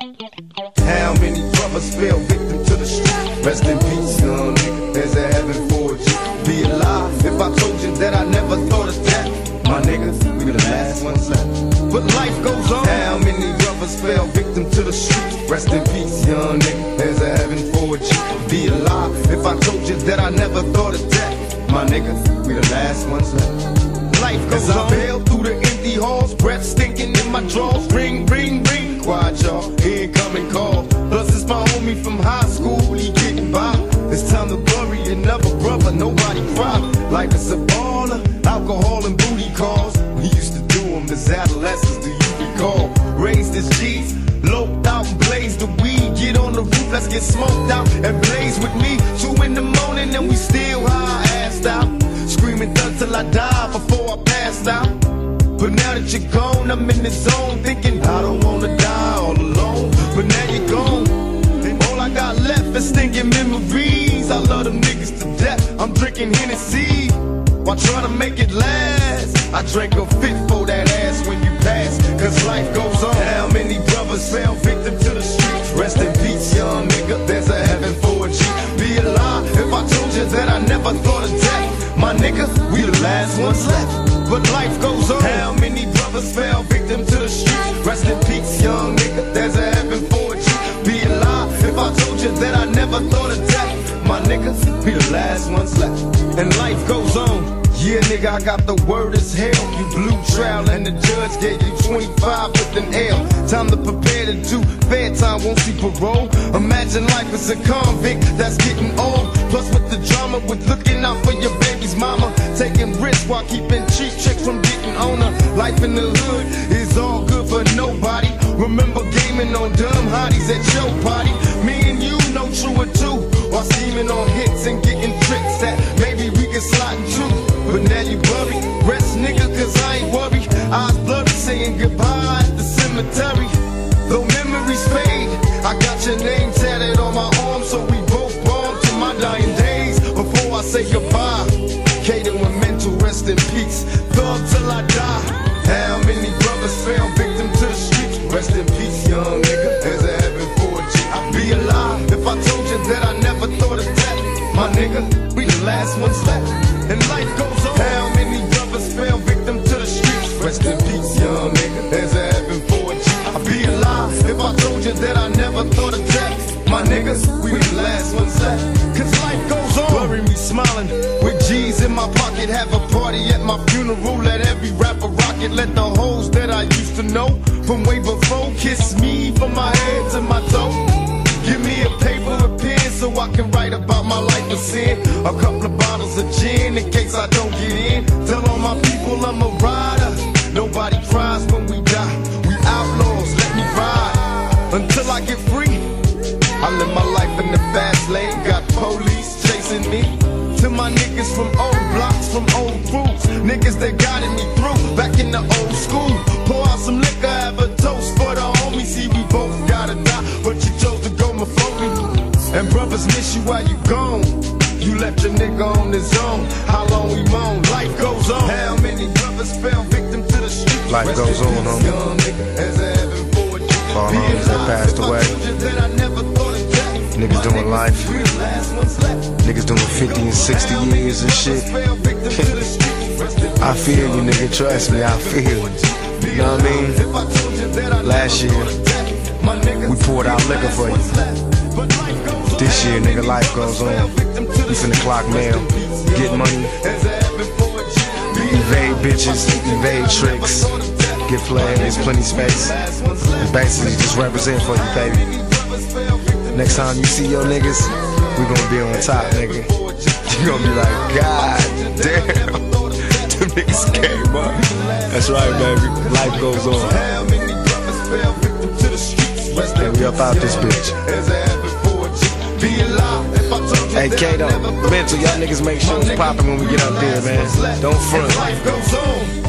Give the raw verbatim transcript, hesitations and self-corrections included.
How many brothers fell victim to the street? Rest in peace, young nigga. There's a heaven for you. Be alive if I told you that I never thought of that. My niggas, we the last ones left. But life goes on. How many brothers fell victim to the street? Rest in peace, young nigga. There's a heaven for you. Be alive if I told you that I never thought of that. My niggas, we the last ones left. Life goes on. As I bail through the empty halls, breath stinking in my drawers. Ring, ring, ring. Quiet, y'all. Incoming call. Plus it's my homie from high school. He getting by. It's time to bury another brother. Nobody cry. Life is a baller. Alcohol and booty calls. We used to do them as adolescents. Do you recall? Raised as G's. Loped out and blazed the weed. Get on the roof. Let's get smoked out and blaze with me. Two in the morning and we still high assed out. Screaming thug till I die before I passed out. But now that you're gone, I'm in the zone, thinking I don't wanna die all alone. But now you're gone, and all I got left is stinking memories. I love them niggas to death. I'm drinking Hennessy while trying to make it last. I drank a fifth for that ass when you pass, cause life goes on. How many brothers fell victim to the streets? Rest in peace, young nigga. There's a heaven for a G. Be alive if I told you that I never thought of death. My nigga, we the last ones left. But life goes on. How many brothers fell victim to the streets? Rest in peace, young nigga. There's a heaven for you. Be alive if I told you that I never thought of death. My niggas, be the last ones left. And life goes on. Yeah, nigga, I got the word as hell. You blew trial and the judge gave you twenty-five with an L. Time to prepare to do fair time, won't see parole. Imagine life as a convict that's getting old. Plus with the drama, with looking out for your baby's mama. Taking risks while keeping cheap chicks from getting on her. Life in the hood is all good for nobody. Remember gaming on dumb hotties at your party. Me and you know true or two. While scheming on hits and getting tricks that maybe we can slide into. But now you worry, rest nigga, cause I ain't worried. Eyes blurry, saying goodbye at the cemetery. Though memories fade, I got your name tatted on my arm, so we both born to my dying days. Before I say goodbye, Kaden with mental rest in peace. Thug till I die. How many brothers fell victim to the streets? Rest in peace, young nigga. There's a heaven for a G. I'd be alive if I told you that I never thought of death. My nigga, we the last ones left. And life goes on. How many brothers fell victim to the streets? Rest in peace, young nigga. There's a heaven for a G. I'd be alive if I told you that I never thought of death. My niggas, we the last ones left. Cause life goes on. Bury me smiling with G's in my pocket. Have a party at my funeral. Let every rapper rock it. Let the hoes that I used to know from way before kiss me from my head to my toe. Give me a paper and pen so I can write about my life of sin. A couple of bottles of gin in case I don't get in. Tell all my people I'm a rider. Nobody cries when we die. We outlaws, let me ride until I get free. I live my life in the fast lane. Got police chasing me. To my niggas from old blocks, from old crews. Niggas that guided me through back in the old school. Pour out some liquor, have a toast for the homies. See, we both gotta die, but you chose to go before me. And brothers miss you while you gone. You left your nigga on his own. How long we moan? Life goes on. How many brothers fell victim to the streets? Life Rest goes on, homie. All homies that passed away. Niggas doing life. Niggas doing fifty and sixty years and shit. I feel you, nigga. Trust me, I feel you. You know what I mean? Last year, we poured out liquor for you. This year, nigga, life goes on. We finna clock mail, get money, evade bitches, evade tricks, get played, there's plenty space. And basically just represent for you, baby. Next time you see your niggas, we gonna be on top, nigga. You gonna be like, God damn, them niggas came up. That's right, baby. Life goes on. And we up out this bitch. Hey, Kato, mental, y'all niggas make sure it's poppin' when we get up there, man. Don't front.